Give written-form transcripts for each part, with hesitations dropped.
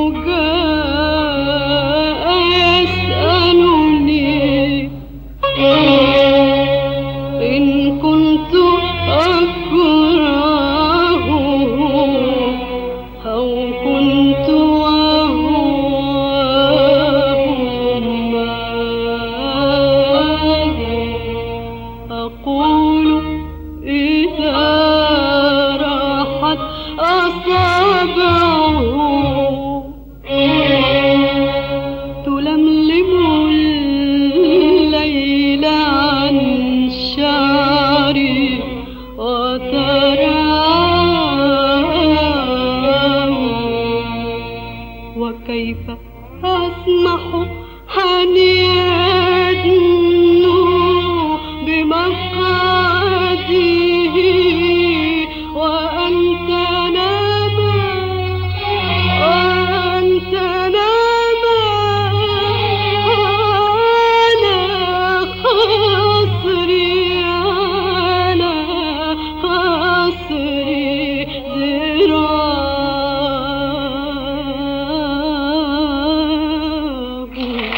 جاء يسألني إن كنت أكرهه أو كنت أهواهما أقول إذا راحت أصابعه تلملم الليل عن شعري وتراه وكيف أسمح أن يدنو بمقعده وأنت نام على خصري ذراعه.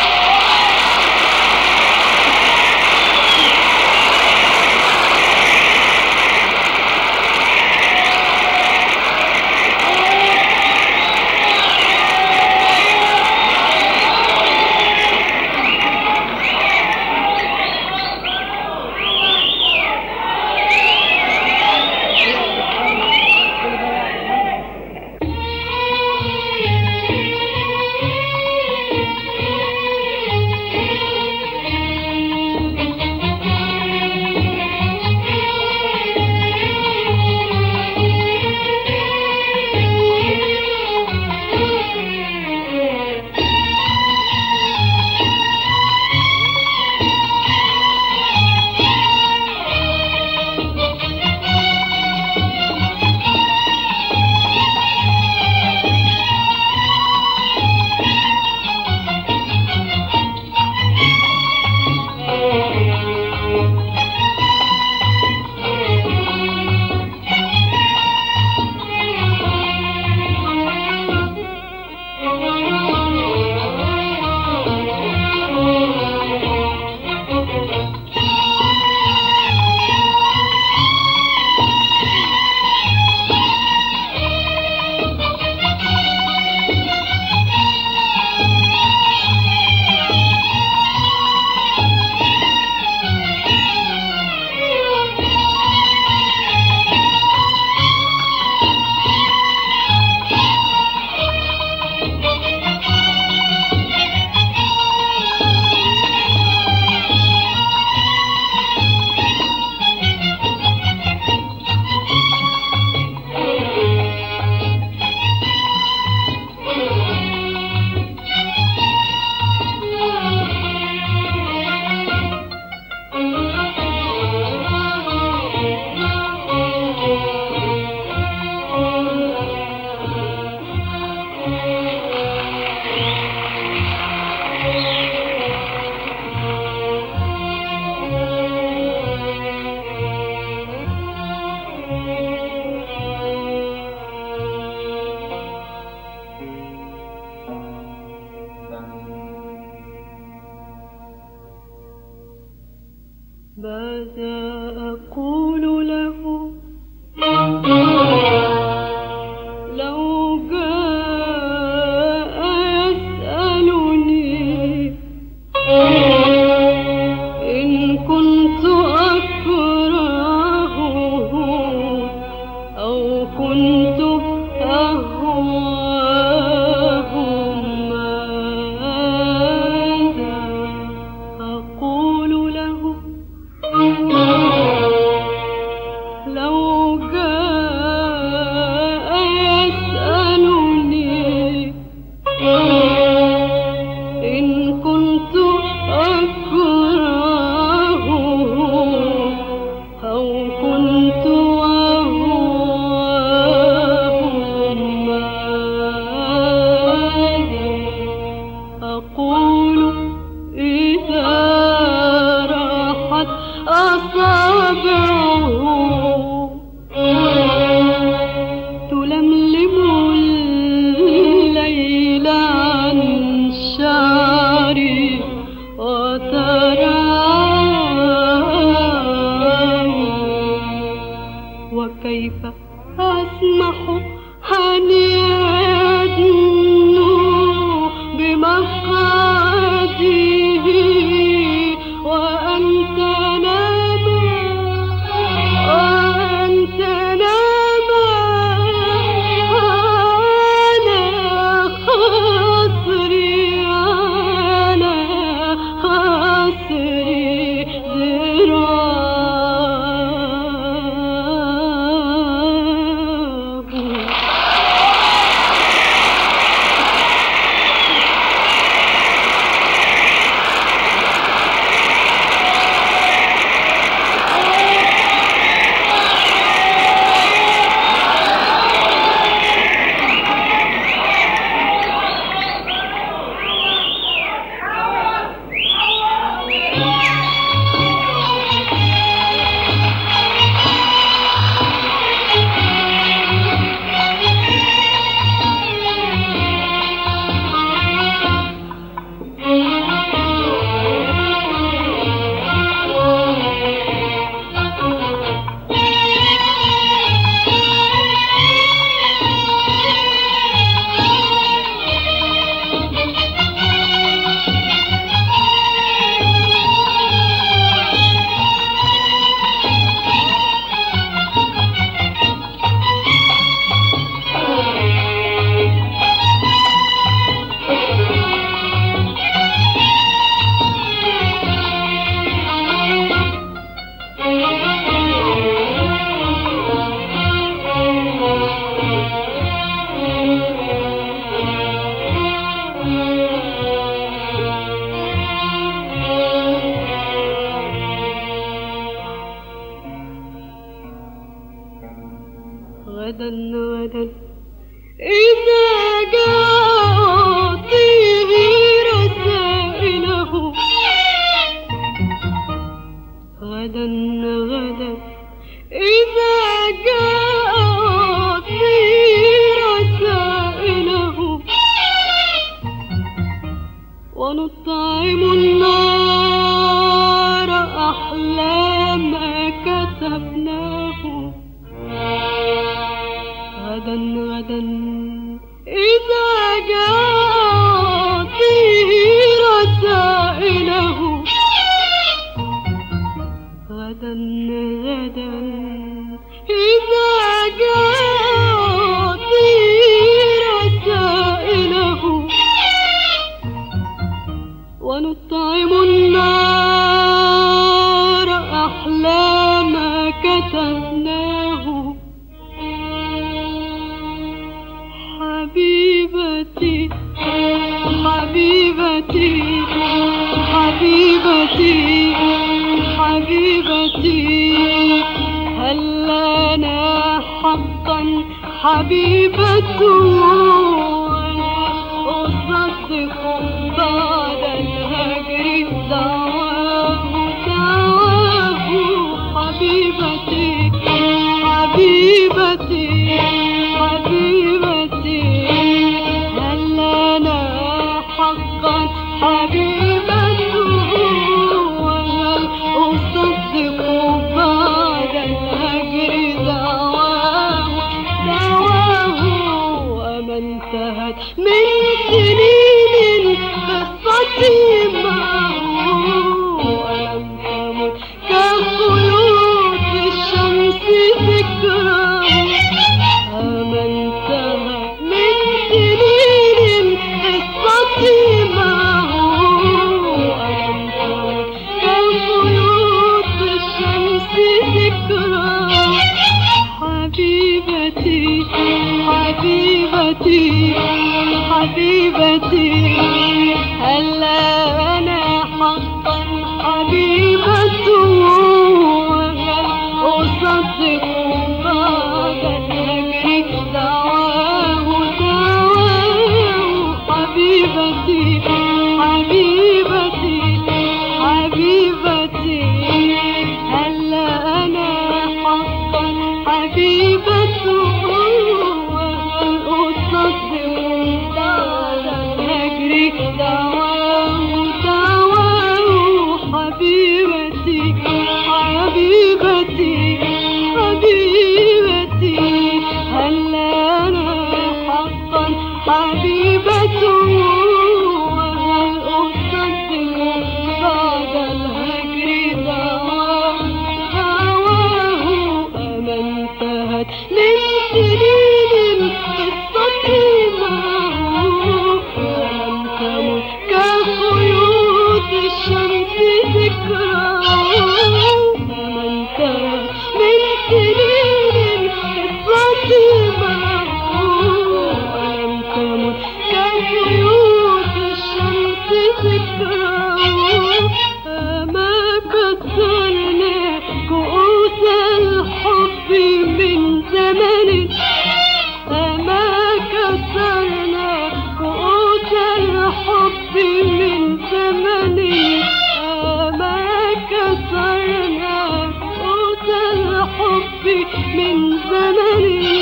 ماذا أقول له لو جاء يسألني إن كنت أكرهه أو كنت أهواه؟ ماذا أقول له ونطعم النار أحلى ما كتبناه. غدا غدا إذا جاء طير سائله. غدا غدا إذا جاء طير سائله. ونطعم النار أحلى ما كتبناه. حبيبتي حبيبتي حبيبتي حبيبتي، هل لنا حقا حبيبة؟ أصدق بعد الهجر دعواه دعواه. حبيبتي حبيبتي حبيبتي، هل لنا حقا حبيبة؟ وهل أصدق بعد الهجر دعواه دعواه. أما انتهت من سنين قصتي معه، ألم تمت كخيوط الشمس ذكراه. أما انتهت من سنين قصتي معه، ألم تمت كخيوط الشمس ذكراه. حبيبتي حبيبتي حبيبتي، هل لنا حقا حبيبة؟ وهل أصدق بعد الهجر دعواه دعواه. حبيبتي حبيبتي حبيبتي، هل لنا حقا حبيبة؟ وهل أصدق بعد الهجر دعواه دعواه. حبيبتي حبيبتي حبيبتي، هل لنا حقا حبيبة؟ وهل أصدق بعد الهجر دعواه دعواه. أما انتهت من سنين قصتي معه، ألم تمت كخيوط الشمس ذكراه. أما انتهت من سنين قصتي معه، ألم تمت كخيوط الشمس ذكراه. أما كسرنا كؤوس الحب من زمن، أما كسرنا كؤوس الحب من زمن، أما كسرنا كؤوس الحب من زمن.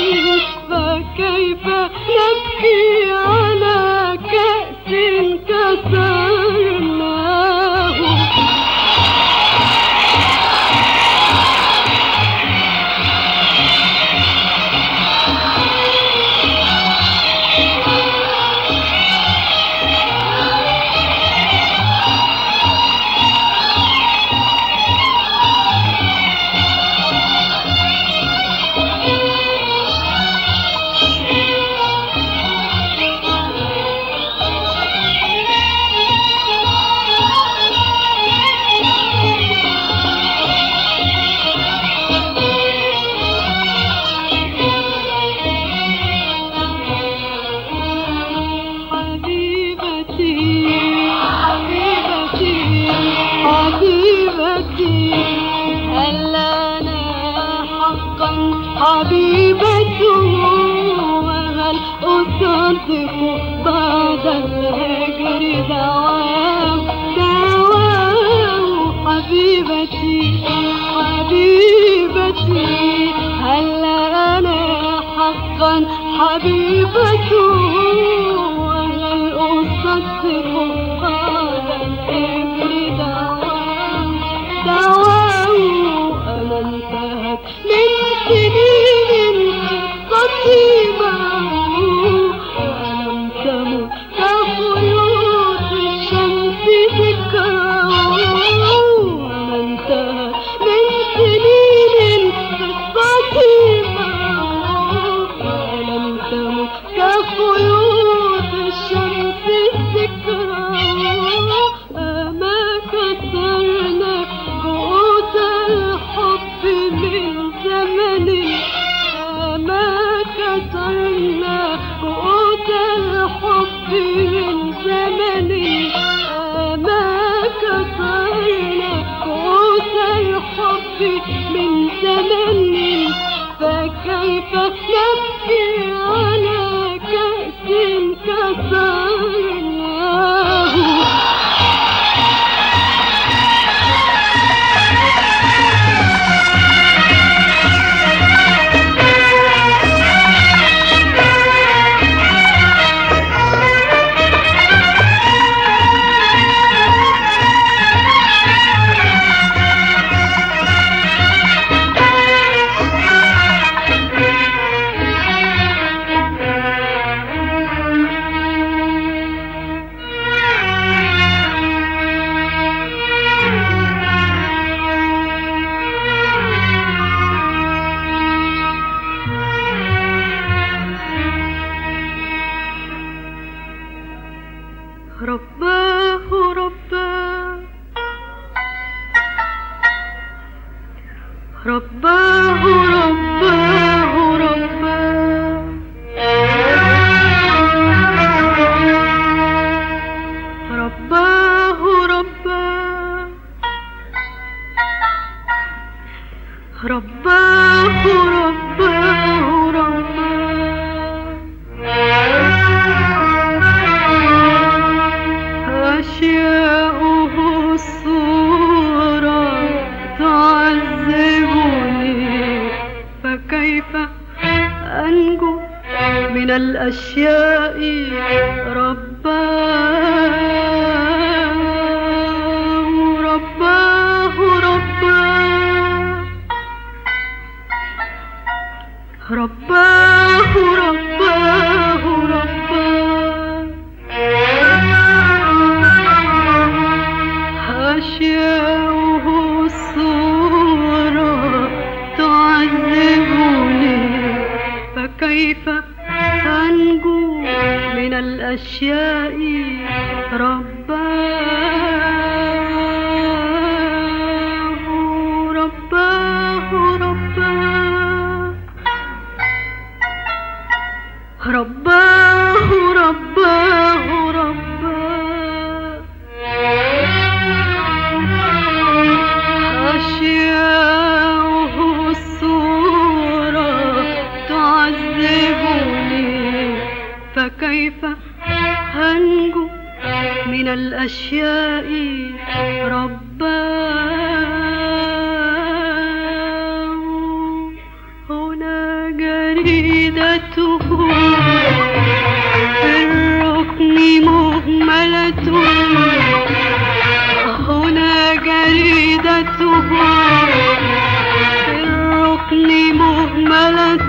فكيف نبكي على كأس كسرناه؟ حبيبتي، هل لنا حقا حبيبة؟ وهل أصدق بعد الهجر دعواه دعواه. حبيبتي حبيبتي، هل لنا حقا حبيبة؟ وهل أصدق رباه رباه رباه رباه رباه رباه رباه رباه رباه أشياؤه الصورة تعذبني، فكيف أنجو من الأشياء؟ رباه رباه رباه رباه رباه رباه أشياؤه الصورة تعذبني، فكيف أنجو من الأشياء؟ رباه رباه رباه رباه رباه رباه أشياؤه الصورة تعذبني، فكيف أنجو من الأشياء؟ رباه هنا جريدته في الركن مهملة، هنا جريدته في الركن مهملة،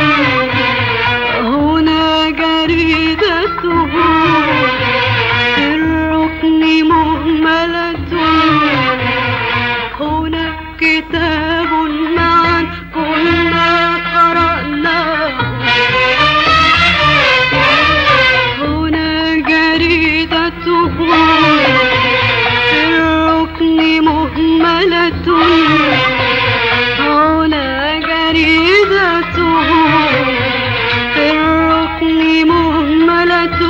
هنا جريدته في الركن مهملة، هنا كتاب معا كنا قرأناه، هنا جريدته في الركن مهملة، هنا جريدته في الركن مهملة،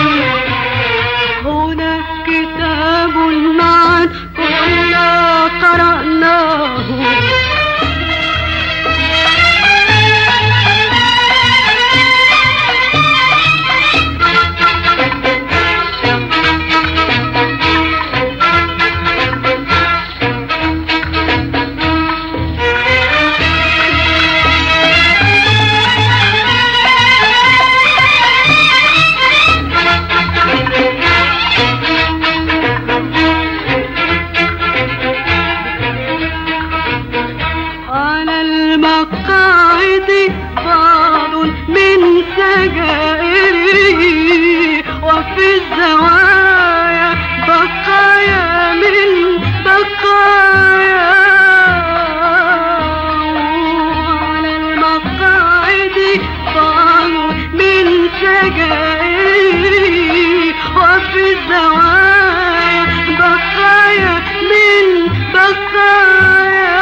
هنا كتاب معا كنا قرأناه، على المقاعد بعض من سجائره، وفي الزوايا بقايا من بقايا، على المقاعد بعض من سجائره، وفي الزوايا بقايا من بقايا،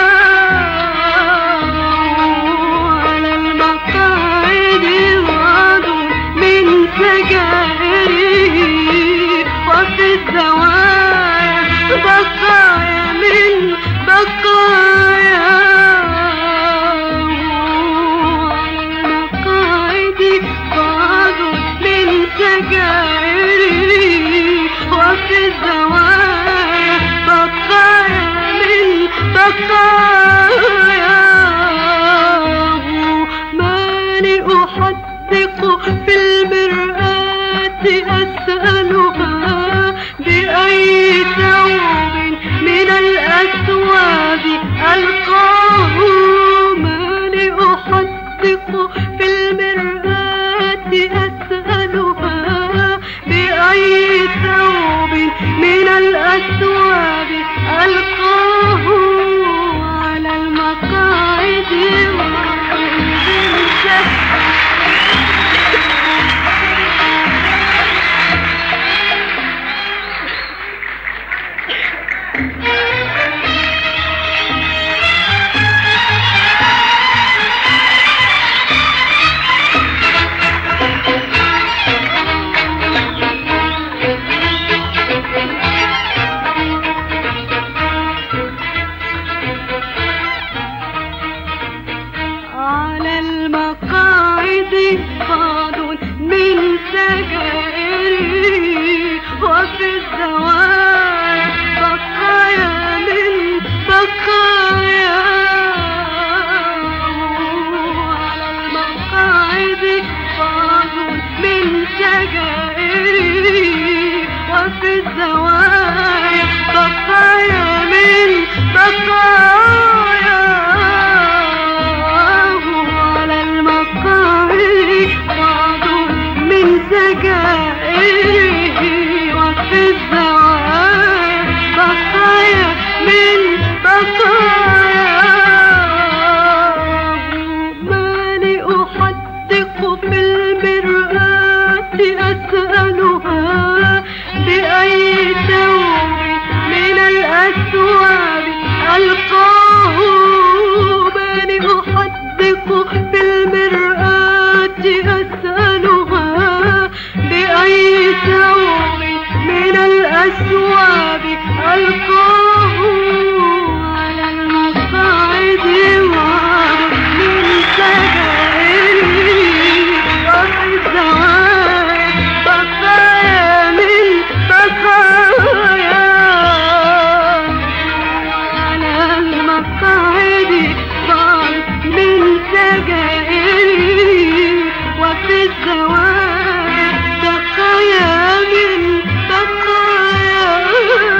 على المقاعد بعض من سجائره، وفي الزوايا بقايا من بقايا، على المقاعد بعض من سجائره، وفي الزوايا بقايا من بقايا، ماني أحدق في المرآة أسألها بأي ثوب من الأثواب ألقاه، ماني أحدق في المرآة أسألها بأي ثوب من الأثواب ألقاه، على المقاعد وفي الزوايا بقايا من بقاياه. مالي أحدق في المرآة أسألها بأي ثوب من الأثواب ألقاه. مالي أحدق في المرآة أسألها بأي ثوب من الأثواب ألقاه. على المقاعد وعد من سجائري وفي الزوايا بقايا من بقاياه. على المقاعد وعد من سجائري وفي الزوايا بقايا من بقاياه.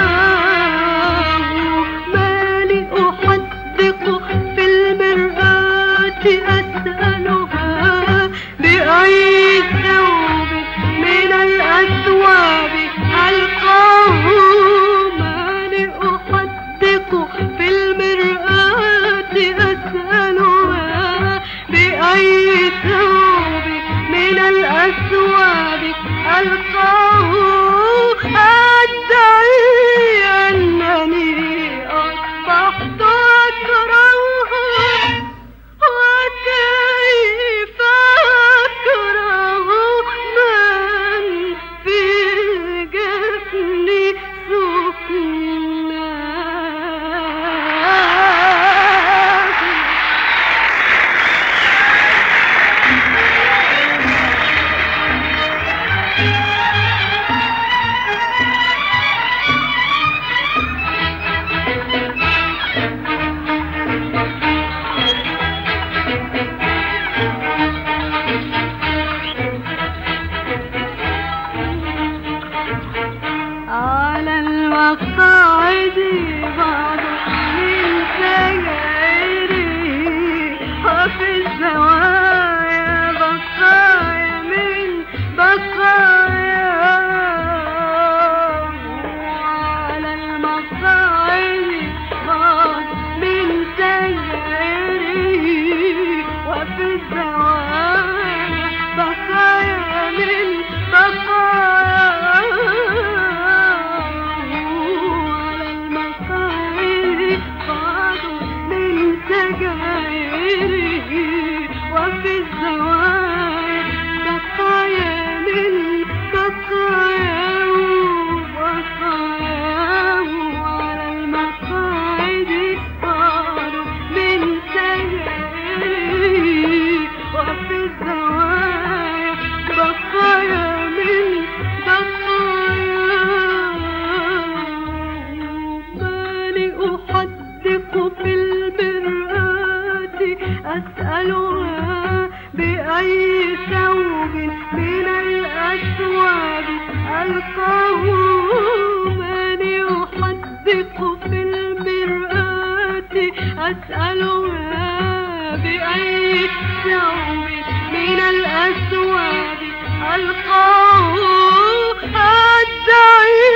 مالي أحدق في المرآة أسألها بأي ثوب من الأثواب ألقاه. مالي أحدق في المرآة أسألها بأي ثوب من الأثواب ألقاه. أدعي أنني أصبحت أكرهه وكيف أكره من في الجفن سكناه. على المقاعد بعض من سجائري وفي الزوايا بقايا من بقاياه. على المقاعد بعض من سجائري وفي الزوايا بقايا من بقاياه. على المقاعد بعض من سجائري وفي الزوايا بقايا من بقاياه. بقاياه. على المقاعد بعض من سجائري وفي الزوايا بقايا من بقاياه. مالي أحدق في المرآة أسألها بأي ثوب من الأثواب ألقاه. مالي أحدق في المرآة أسألها بأي ثوب من الأثواب ألقاه. أدعي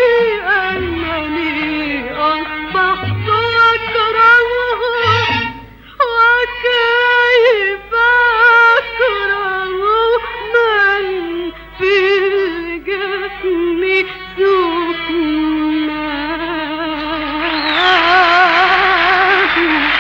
أنني أصبحت أكرهه وكيف أكره من في الجفن سكناه.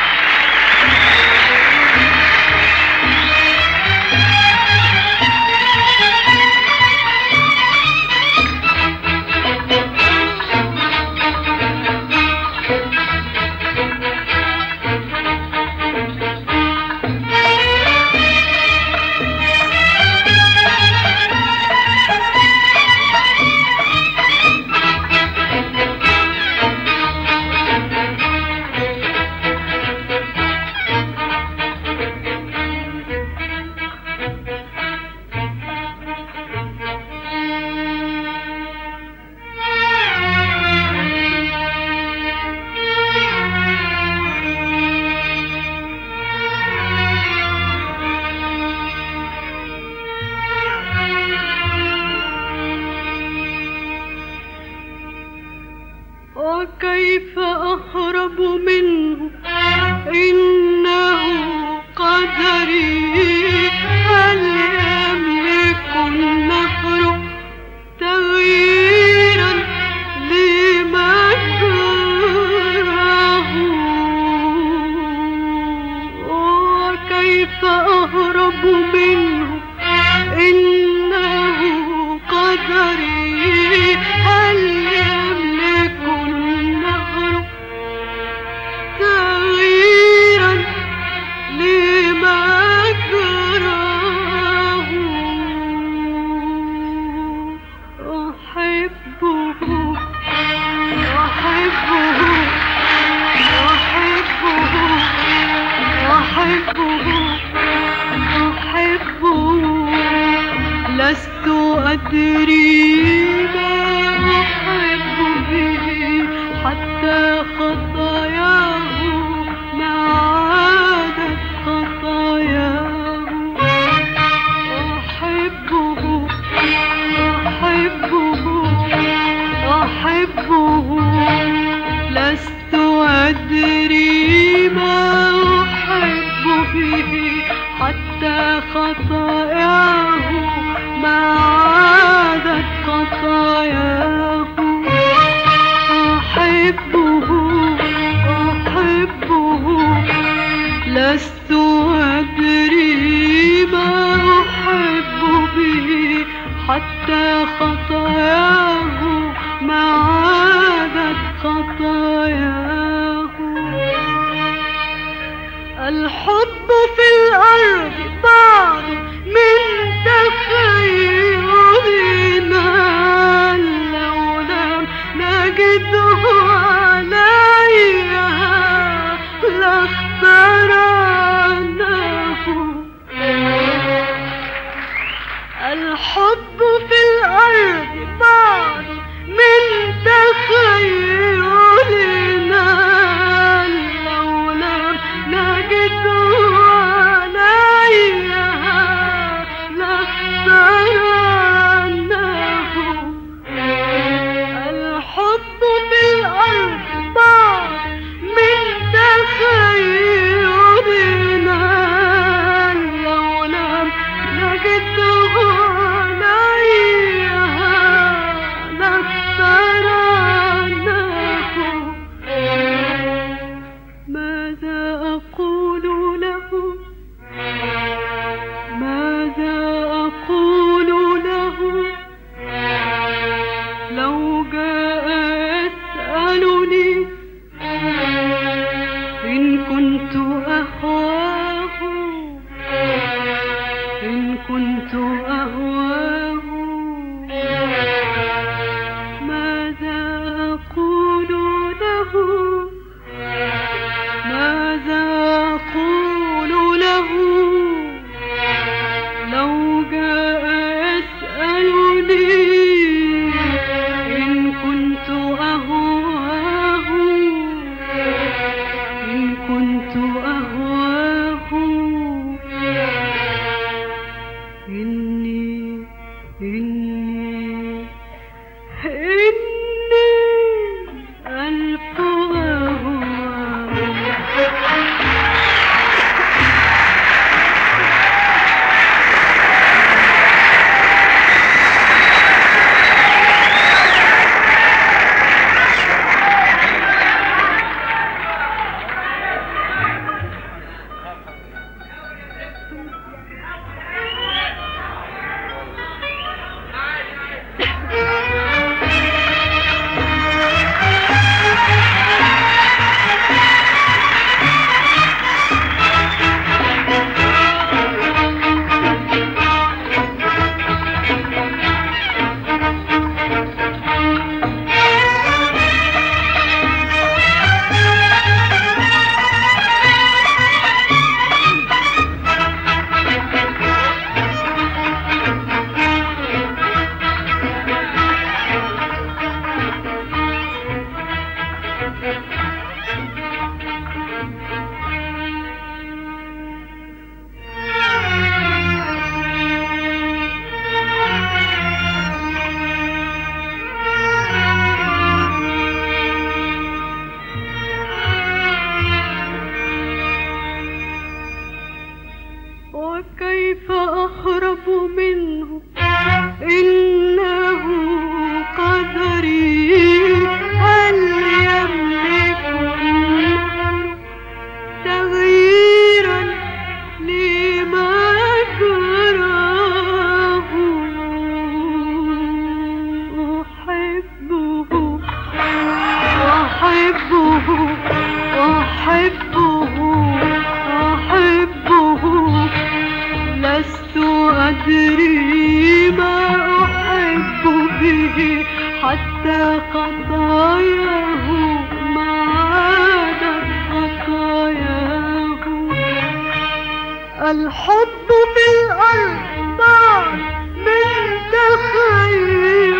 وكيف أهرب منه إنه قدري هل يملك النهر تغييرا لمجراه وكيف أهرب منه إنه قدري هل يملك النهر تغييرا لمجراه أحبه أحبه أحبه أحبه لست أدري ما أحب به حتى خطاياه ما عادت خطاياه أحبه أحبه أحبه لست أدري ما أحب به حتى خطاياه ما عادت خطاياه أحبه أحبه لست أدري ما أحب به حتى خطاياه ما عادت خطاياه الحب في الأرض بعض من تخيلنا لو لم نجده عليها لاخترناه الحب في الأرض بعض من تخيلنا لو لم نجده عليها لاخترناه الحب في الأرض بعض من تخيلنا أدري هل يملك تغييرا لما أكره. أحبه أحبه أحبه أحبه لست أدري ما أحب به حتى خطاياه ما عادت خطاياه. الحب في الأرض ضاع من تخيل